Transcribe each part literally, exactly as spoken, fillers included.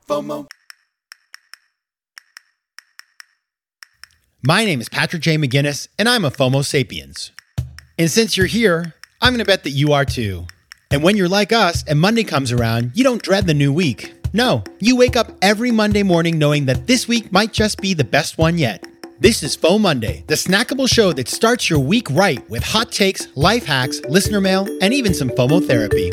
FOMO. My name is Patrick J. McGinnis, and I'm a FOMO sapiens. And since you're here, I'm going to bet that you are too. And when you're like us and Monday comes around, you don't dread the new week. No, you wake up every Monday morning knowing that this week might just be the best one yet. This is FOMO Monday, the snackable show that starts your week right with hot takes, life hacks, listener mail, and even some FOMO therapy.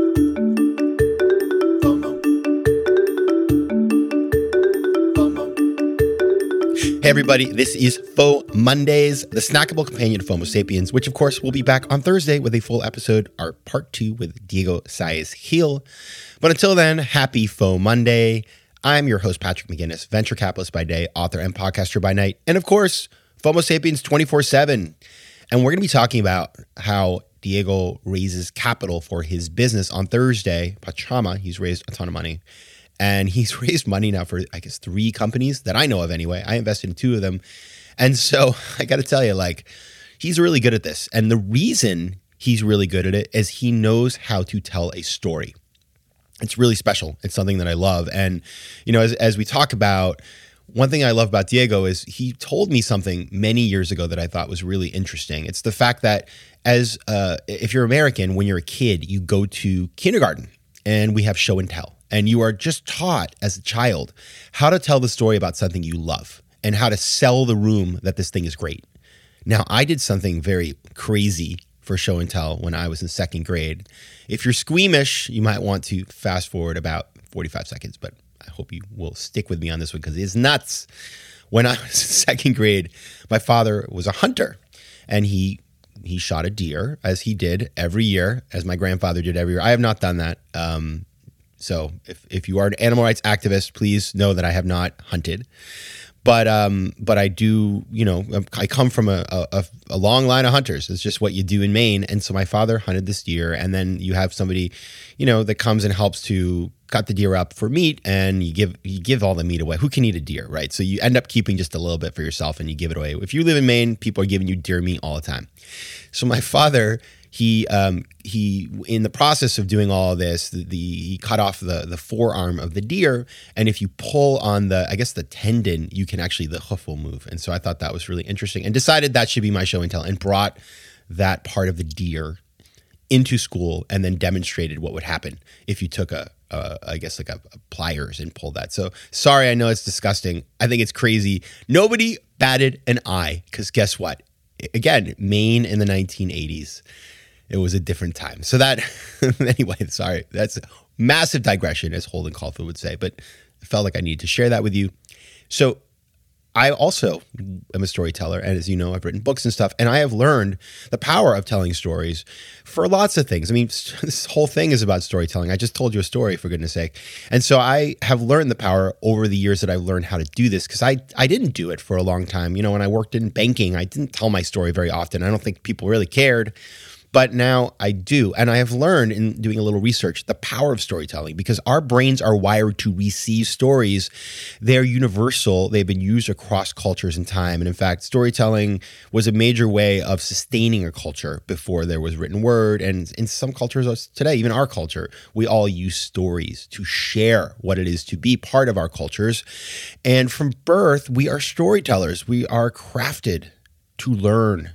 Hey everybody, this is FOMO Mondays, the snackable companion to FOMO Sapiens, which of course will be back on Thursday with a full episode, our part two with Diego Saez-Gil. But until then, happy FOMO Monday. I'm your host, Patrick McGinnis, venture capitalist by day, author and podcaster by night, and of course, FOMO Sapiens twenty-four seven. And we're going to be talking about how Diego raises capital for his business on Thursday, Pachama. He's raised a ton of money. And he's raised money now for, I guess, three companies that I know of anyway. I invested in two of them. And so I got to tell you, like, he's really good at this. And the reason he's really good at it is he knows how to tell a story. It's really special. It's something that I love. And, you know, as, as we talk about, one thing I love about Diego is he told me something many years ago that I thought was really interesting. It's the fact that as uh, if you're American, when you're a kid, you go to kindergarten and we have show and tell. And you are just taught as a child how to tell the story about something you love and how to sell the room that this thing is great. Now, I did something very crazy for show and tell when I was in second grade. If you're squeamish, you might want to fast forward about forty-five seconds, but I hope you will stick with me on this one because it is nuts. When I was in second grade, my father was a hunter and he he shot a deer as he did every year, as my grandfather did every year. I have not done that. Um, So if, if you are an animal rights activist, please know that I have not hunted. But um, but I do, you know, I come from a, a, a long line of hunters. It's just what you do in Maine. And so my father hunted this deer. And then you have somebody, you know, that comes and helps to cut the deer up for meat. And you give you give all the meat away. Who can eat a deer, right? So you end up keeping just a little bit for yourself and you give it away. If you live in Maine, people are giving you deer meat all the time. So my father... He um, he in the process of doing all of this, the, the he cut off the the forearm of the deer, and if you pull on the I guess the tendon, you can actually the hoof will move. And so I thought that was really interesting, and decided that should be my show and tell, and brought that part of the deer into school, and then demonstrated what would happen if you took a, a I guess like a, a pliers and pulled that. So sorry, I know it's disgusting. I think it's crazy. Nobody batted an eye because guess what? Again, Maine in the nineteen eighties. It was a different time. So that, anyway, sorry, that's a massive digression, as Holden Caulfield would say, but I felt like I needed to share that with you. So I also am a storyteller, and as you know, I've written books and stuff, and I have learned the power of telling stories for lots of things. I mean, this whole thing is about storytelling. I just told you a story, for goodness sake. And so I have learned the power over the years that I've learned how to do this, because I, I didn't do it for a long time. You know, when I worked in banking, I didn't tell my story very often. I don't think people really cared. But now I do. And I have learned in doing a little research the power of storytelling, because our brains are wired to receive stories. They're universal. They've been used across cultures and time. And in fact, storytelling was a major way of sustaining a culture before there was written word. And in some cultures today, even our culture, we all use stories to share what it is to be part of our cultures. And from birth, we are storytellers. We are crafted to learn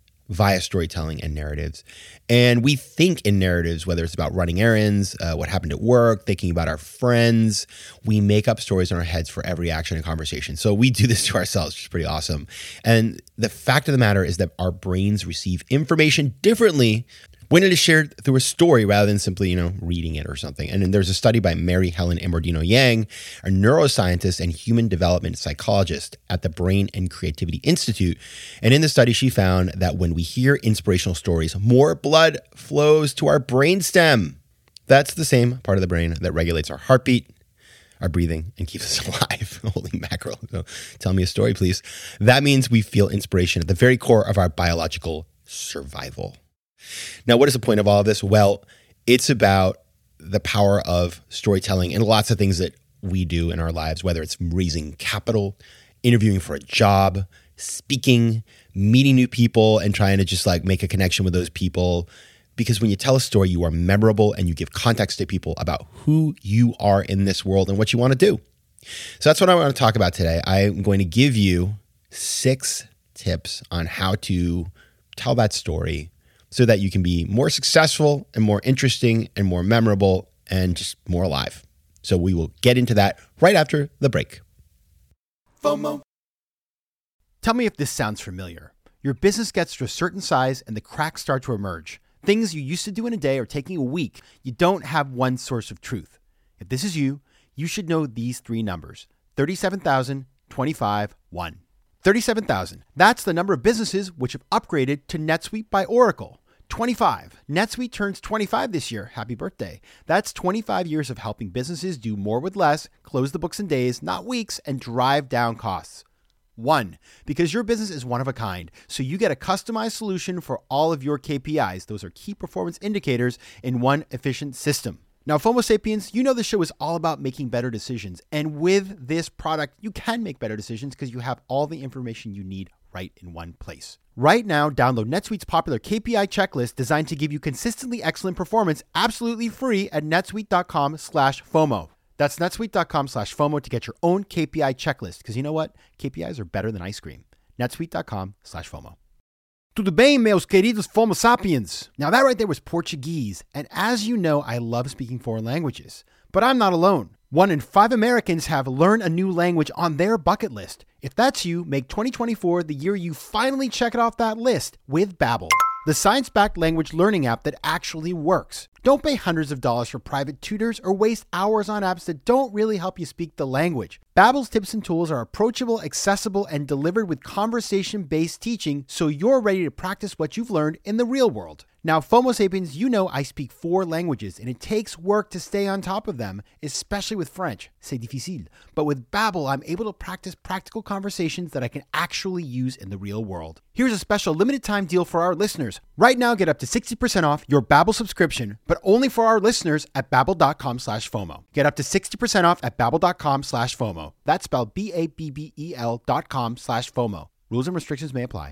via storytelling and narratives. And we think in narratives, whether it's about running errands, uh, what happened at work, thinking about our friends. We make up stories in our heads for every action and conversation. So we do this to ourselves, which is pretty awesome. And the fact of the matter is that our brains receive information differently when it is shared through a story rather than simply, you know, reading it or something. And then there's a study by Mary Helen Immordino-Yang, a neuroscientist and human development psychologist at the Brain and Creativity Institute. And in the study, she found that when we hear inspirational stories, more blood flows to our brainstem. That's the same part of the brain that regulates our heartbeat, our breathing, and keeps us alive. Holy mackerel. So tell me a story, please. That means we feel inspiration at the very core of our biological survival. Now, what is the point of all of this? Well, it's about the power of storytelling and lots of things that we do in our lives, whether it's raising capital, interviewing for a job, speaking, meeting new people and trying to just like make a connection with those people, because when you tell a story, you are memorable and you give context to people about who you are in this world and what you want to do. So that's what I want to talk about today. I'm going to give you six tips on how to tell that story so that you can be more successful and more interesting and more memorable and just more alive. So we will get into that right after the break. FOMO. Tell me if this sounds familiar. Your business gets to a certain size and the cracks start to emerge. Things you used to do in a day are taking a week. You don't have one source of truth. If this is you, you should know these three numbers: thirty-seven thousand, twenty-five, one. thirty-seven thousand. That's the number of businesses which have upgraded to NetSuite by Oracle. twenty-five. NetSuite turns twenty-five this year. Happy birthday. That's twenty-five years of helping businesses do more with less, close the books in days, not weeks, and drive down costs. One, because your business is one of a kind, so you get a customized solution for all of your K P Is. Those are key performance indicators in one efficient system. Now, FOMO Sapiens, you know the show is all about making better decisions. And with this product, you can make better decisions because you have all the information you need right in one place. Right now, download NetSuite's popular K P I checklist designed to give you consistently excellent performance absolutely free at netsuite.com slash FOMO. That's netsuite.com slash FOMO to get your own K P I checklist. Because you know what? K P Is are better than ice cream. netsuite.com slash FOMO. Tudo bem, meus queridos FOMO Sapiens? Now that right there was Portuguese. And as you know, I love speaking foreign languages. But I'm not alone. One in five Americans have learned a new language on their bucket list. If that's you, make twenty twenty-four the year you finally check it off that list with Babbel, the science-backed language learning app that actually works. Don't pay hundreds of dollars for private tutors or waste hours on apps that don't really help you speak the language. Babbel's tips and tools are approachable, accessible, and delivered with conversation-based teaching so you're ready to practice what you've learned in the real world. Now, FOMO Sapiens, you know I speak four languages, and it takes work to stay on top of them, especially with French. C'est difficile. But with Babbel, I'm able to practice practical conversations that I can actually use in the real world. Here's a special limited time deal for our listeners. Right now, get up to sixty percent off your Babbel subscription, but only for our listeners at babbel.com slash FOMO. Get up to sixty percent off at babbel.com slash FOMO. That's spelled B A B B E L dot com slash FOMO. Rules and restrictions may apply.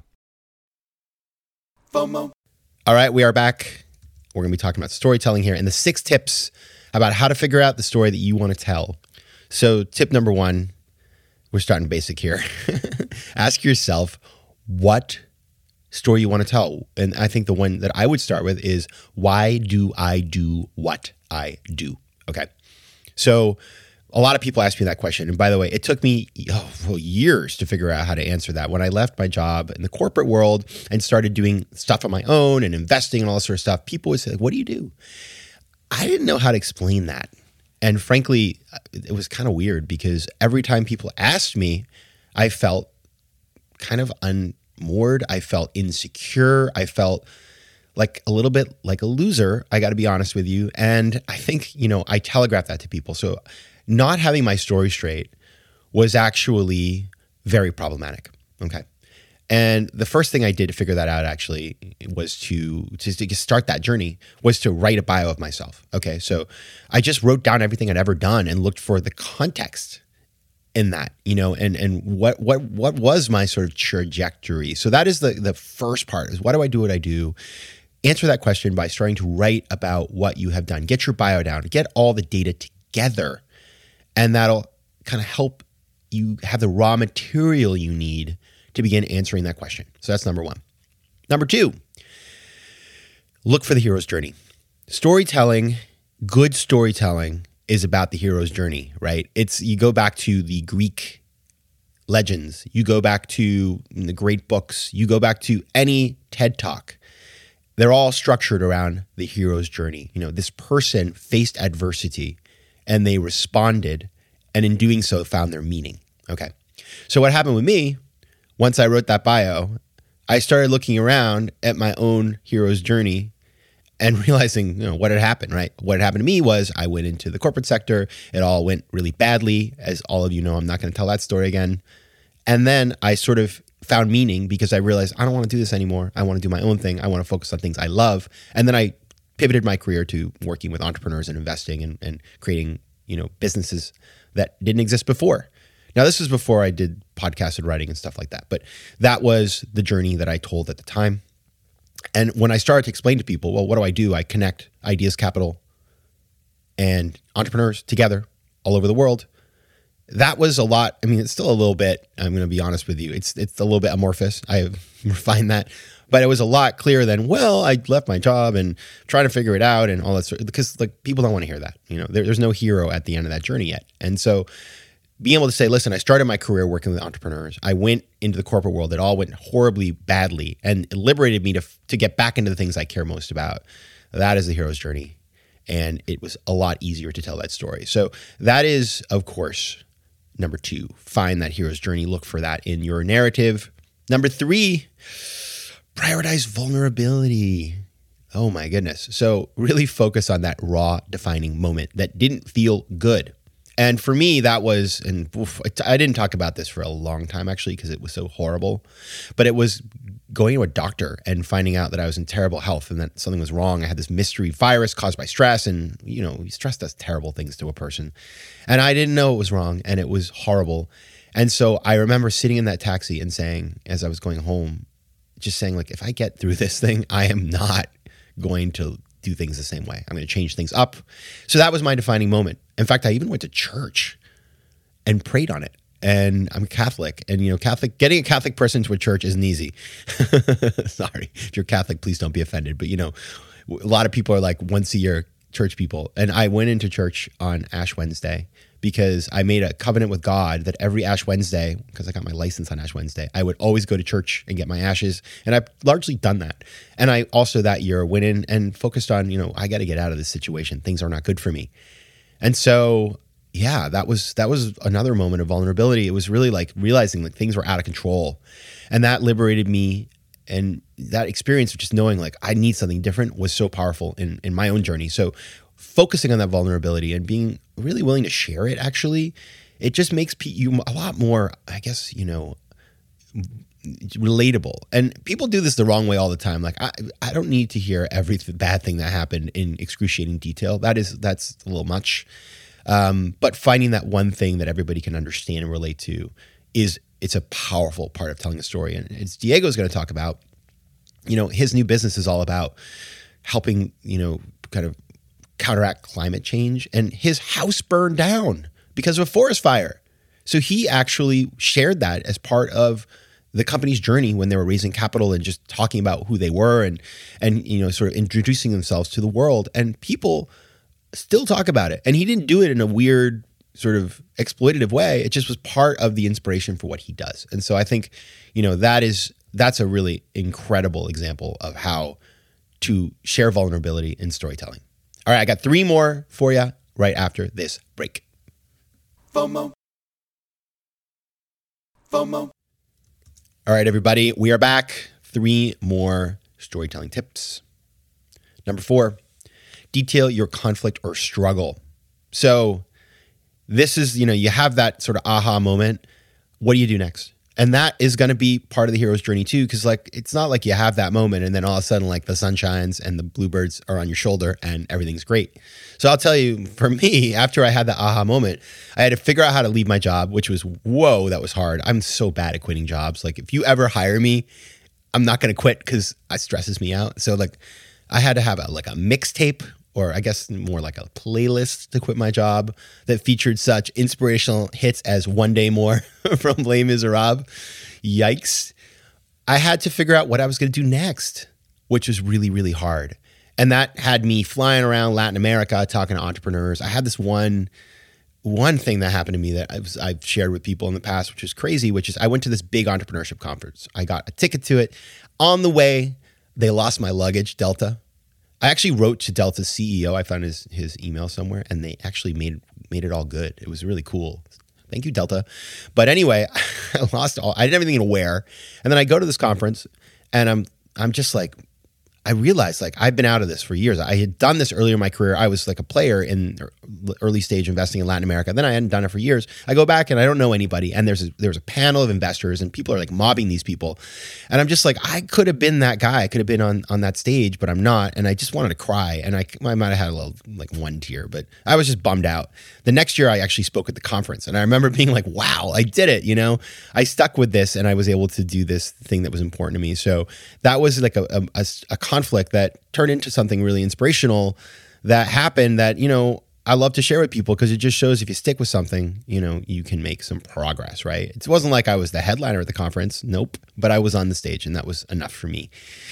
FOMO. All right, we are back. We're going to be talking about storytelling here and the six tips about how to figure out the story that you want to tell. So tip number one, we're starting basic here. Ask yourself what story you want to tell. And I think the one that I would start with is, why do I do what I do? Okay. So a lot of people ask me that question. And by the way, it took me oh, well, years to figure out how to answer that. When I left my job in the corporate world and started doing stuff on my own and investing and all this sort of stuff, people would say, what do you do? I didn't know how to explain that. And frankly, it was kind of weird because every time people asked me, I felt kind of unmoored. I felt insecure. I felt like a little bit like a loser, I got to be honest with you. And I think, you know, I telegraphed that to people. So not having my story straight was actually very problematic. Okay. And the first thing I did to figure that out actually was to, to, to start that journey was to write a bio of myself. Okay. So I just wrote down everything I'd ever done and looked for the context in that, you know, and, and what, what, what was my sort of trajectory. So that is the, the first part is, why do I do what I do? Answer that question by starting to write about what you have done. Get your bio down, get all the data together, and that'll kind of help you have the raw material you need to begin answering that question. So that's number one. Number two, look for the hero's journey. Storytelling, good storytelling is about the hero's journey, right? It's, you go back to the Greek legends, you go back to the great books, you go back to any TED Talk. They're all structured around the hero's journey. You know, this person faced adversity and they responded, and in doing so found their meaning. Okay. So what happened with me, once I wrote that bio, I started looking around at my own hero's journey and realizing, you know, what had happened, right? What had happened to me was I went into the corporate sector. It all went really badly. As all of you know, I'm not going to tell that story again. And then I sort of found meaning because I realized I don't want to do this anymore. I want to do my own thing. I want to focus on things I love. And then I pivoted my career to working with entrepreneurs and investing and, and creating, you know, businesses that didn't exist before. Now, this was before I did podcasts and writing and stuff like that, but that was the journey that I told at the time. And when I started to explain to people, well, what do I do? I connect Ideas Capital and entrepreneurs together all over the world. That was a lot. I mean, it's still a little bit, I'm going to be honest with you. It's it's a little bit amorphous. I refined that. But it was a lot clearer than, well, I left my job and trying to figure it out and all that sort of, because like people don't want to hear that. You know, there, there's no hero at the end of that journey yet. And so being able to say, listen, I started my career working with entrepreneurs. I went into the corporate world. It all went horribly badly, and it liberated me to to get back into the things I care most about. That is the hero's journey. And it was a lot easier to tell that story. So that is, of course, number two. Find that hero's journey. Look for that in your narrative. Number three, prioritize vulnerability. Oh my goodness. So really focus on that raw defining moment that didn't feel good. And for me, that was, and oof, I didn't talk about this for a long time actually because it was so horrible, but it was going to a doctor and finding out that I was in terrible health and that something was wrong. I had this mystery virus caused by stress, and you know, stress does terrible things to a person. And I didn't know it was wrong, and it was horrible. And so I remember sitting in that taxi and saying, as I was going home, just saying like, if I get through this thing, I am not going to do things the same way. I'm going to change things up. So that was my defining moment. In fact, I even went to church and prayed on it. And I'm Catholic, and you know, Catholic, getting a Catholic person to a church isn't easy. Sorry, if you're Catholic, please don't be offended. But you know, a lot of people are like once a year church people. And I went into church on Ash Wednesday because I made a covenant with God that every Ash Wednesday, because I got my license on Ash Wednesday, I would always go to church and get my ashes. And I've largely done that. And I also that year went in and focused on, you know, I got to get out of this situation. Things are not good for me. And so, yeah, that was that was another moment of vulnerability. It was really like realizing like things were out of control. And that liberated me. And that experience of just knowing like I need something different was so powerful in, in my own journey. So focusing on that vulnerability and being really willing to share it, actually, it just makes you a lot more, I guess, you know, relatable. And people do this the wrong way all the time. Like, I, I don't need to hear every bad thing that happened in excruciating detail. That is, that's a little much. Um, but finding that one thing that everybody can understand and relate to is, it's a powerful part of telling a story. And it's Diego's going to talk about, you know, his new business is all about helping, you know, kind of counteract climate change. And his house burned down because of a forest fire. So he actually shared that as part of the company's journey when they were raising capital and just talking about who they were and, and, you know, sort of introducing themselves to the world. And people still talk about it. And he didn't do it in a weird sort of exploitative way. It just was part of the inspiration for what he does. And so I think, you know, that is, that's a really incredible example of how to share vulnerability in storytelling. All right, I got three more for you right after this break. FOMO. FOMO. All right, everybody, we are back. Three more storytelling tips. Number four, detail your conflict or struggle. So this is, you know, you have that sort of aha moment. What do you do next? And that is going to be part of the hero's journey too, because like it's not like you have that moment and then all of a sudden like the sun shines and the bluebirds are on your shoulder and everything's great. So I'll tell you, for me, after I had that aha moment, I had to figure out how to leave my job, which was, whoa, that was hard. I'm so bad at quitting jobs. Like if you ever hire me, I'm not going to quit because it stresses me out. So like I had to have a, like a mixtape, or I guess more like a playlist to quit my job that featured such inspirational hits as One Day More from Les Miserables. Yikes. I had to figure out what I was going to do next, which was really, really hard. And that had me flying around Latin America, talking to entrepreneurs. I had this one, one thing that happened to me that I was, I've shared with people in the past, which is crazy, which is I went to this big entrepreneurship conference. I got a ticket to it. On the way, they lost my luggage, Delta. I actually wrote to Delta's C E O. I found his his email somewhere, and they actually made made it all good. It was really cool. Thank you, Delta. But anyway, I lost all. I didn't have anything to wear, and then I go to this conference, and I'm I'm just like, I realized like I've been out of this for years. I had done this earlier in my career. I was like a player in early stage investing in Latin America. Then I hadn't done it for years. I go back and I don't know anybody. And there's a, there's a panel of investors and people are like mobbing these people. And I'm just like, I could have been that guy. I could have been on, on that stage, but I'm not. And I just wanted to cry. And I, I might have had a little, like one tear, but I was just bummed out. The next year I actually spoke at the conference and I remember being like, wow, I did it. You know, I stuck with this and I was able to do this thing that was important to me. So that was like a, a, a conflict that turned into something really inspirational that happened that, you know, I love to share with people because it just shows if you stick with something, you know, you can make some progress, right? It wasn't like I was the headliner at the conference. Nope. But I was on the stage and that was enough for me.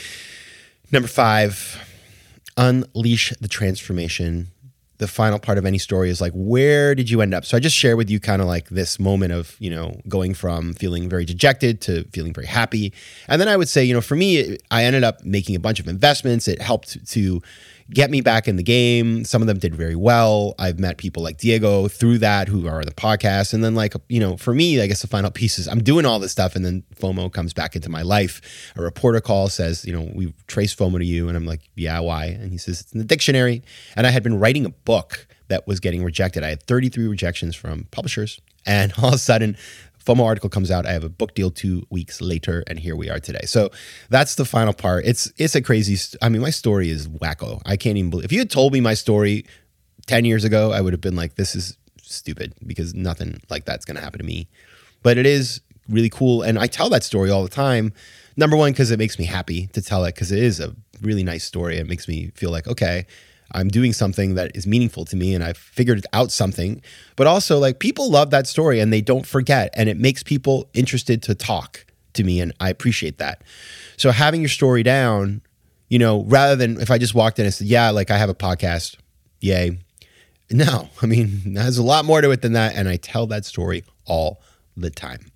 Number five, unleash the transformation. The final part of any story is like, where did you end up? So I just share with you kind of like this moment of, you know, going from feeling very dejected to feeling very happy. And then I would say, you know, for me, I ended up making a bunch of investments. It helped to get me back in the game. Some of them did very well. I've met people like Diego through that who are on the podcast. And then like, you know, for me, I guess the final piece is I'm doing all this stuff and then FOMO comes back into my life. A reporter calls, says, you know, we've traced FOMO to you. And I'm like, yeah, why? And he says, it's in the dictionary. And I had been writing a book that was getting rejected. I had thirty-three rejections from publishers. And all of a sudden, FOMO article comes out. I have a book deal two weeks later, and here we are today. So that's the final part. It's it's a crazy. St- I mean, my story is wacko. I can't even believe. If you had told me my story ten years ago, I would have been like, "This is stupid," because nothing like that's going to happen to me. But it is really cool, and I tell that story all the time. Number one, because it makes me happy to tell it, because it is a really nice story. It makes me feel like, okay, I'm doing something that is meaningful to me and I've figured out something, but also like people love that story and they don't forget, and it makes people interested to talk to me. And I appreciate that. So having your story down, you know, rather than if I just walked in and said, yeah, like I have a podcast, yay. No, I mean, there's a lot more to it than that. And I tell that story all the time.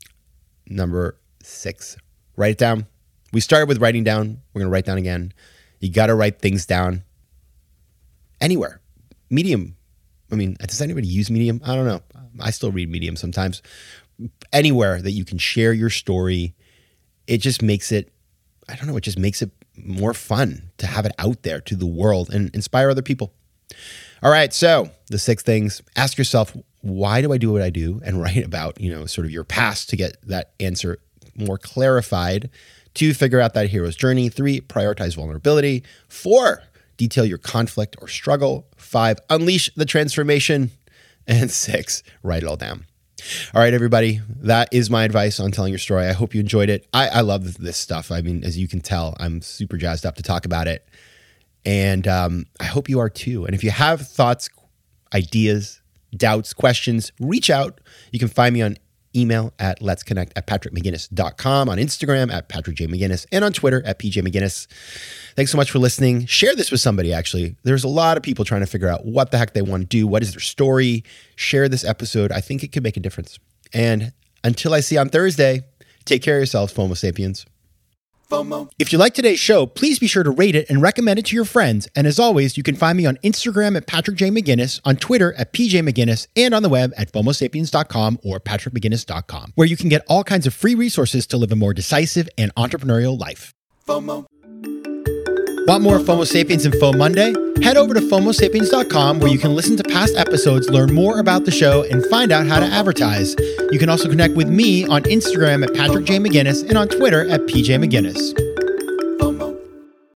Number six, write it down. We started with writing down. We're going to write down again. You got to write things down. Anywhere. Medium. I mean, does anybody use Medium? I don't know. I still read Medium sometimes. Anywhere that you can share your story, it just makes it, I don't know, it just makes it more fun to have it out there to the world and inspire other people. All right, so the six things. Ask yourself, why do I do what I do? And write about, you know, sort of your past to get that answer more clarified. Two, figure out that hero's journey. Three, prioritize vulnerability. Four, detail your conflict or struggle. Five, unleash the transformation. And six, write it all down. All right, everybody, that is my advice on telling your story. I hope you enjoyed it. I, I love this stuff. I mean, as you can tell, I'm super jazzed up to talk about it. And um, I hope you are too. And if you have thoughts, ideas, doubts, questions, reach out. You can find me on email at let's connect at patrick mcginnis dot com, on Instagram at patrick j mcginnis, and on Twitter at p j mcginnis. Thanks so much for listening. Share this with somebody, actually. There's a lot of people trying to figure out what the heck they want to do. What is their story? Share this episode. I think it could make a difference. And until I see you on Thursday, take care of yourselves, FOMO sapiens. FOMO. If you like today's show, please be sure to rate it and recommend it to your friends. And as always, you can find me on Instagram at Patrick J. McGinnis, on Twitter at P J McGinnis, and on the web at FOMO sapiens dot com or patrick mcginnis dot com, where you can get all kinds of free resources to live a more decisive and entrepreneurial life. FOMO. Want more FOMO Sapiens and FOMO Monday? Head over to FOMO sapiens dot com, where you can listen to past episodes, learn more about the show, and find out how to advertise. You can also connect with me on Instagram at Patrick J. McGinnis and on Twitter at P J McGinnis.